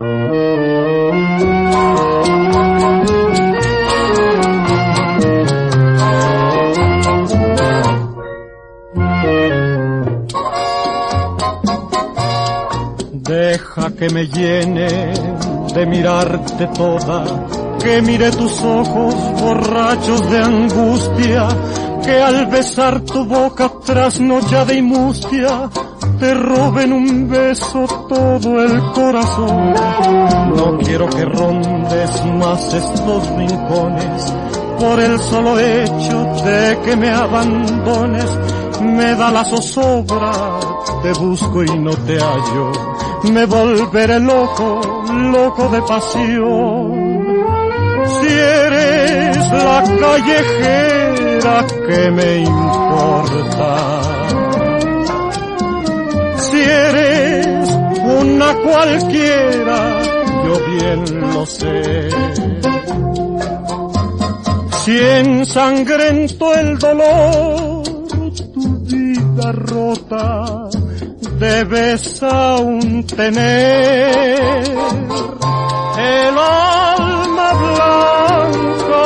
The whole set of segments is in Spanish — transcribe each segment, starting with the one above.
Deja que me llene de mirarte toda, que mire tus ojos borrachos de angustia, que al besar tu boca trasnochada y mustia, te roben un beso todo el corazón. No quiero que rondes más estos rincones, por el solo hecho de que me abandones. Me da la zozobra, te busco y no te hallo, me volveré loco, loco de pasión. Si eres la callejera, ¿qué me importa? Si eres una cualquiera, yo bien lo sé. Si ensangrentó el dolor tu vida rota, debes aún tener el alma blanca.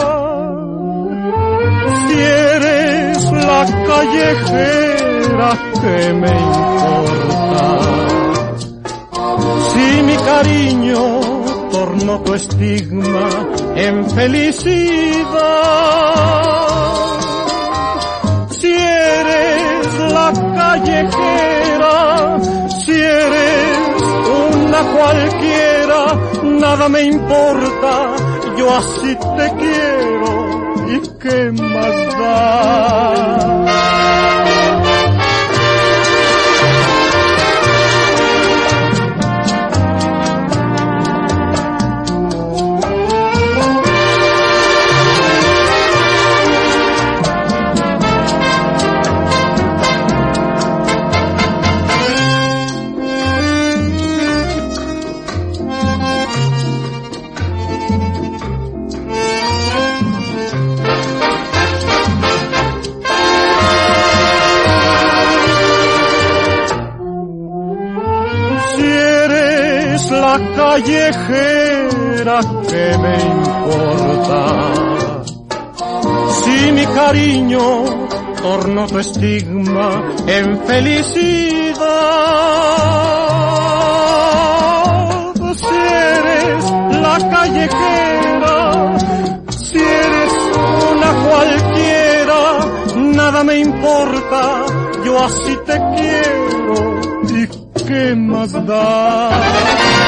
Si eres la callejera, ¿qué me importa? Si mi cariño tornó tu estigma en felicidad, si eres la callejera, si eres una cualquiera, nada me importa, yo así te quiero, ¿y qué más da? La callejera, ¿qué me importa? Si mi cariño tornó tu estigma en felicidad, si eres la callejera, si eres una cualquiera, nada me importa, yo así te quiero, ¿y qué más da?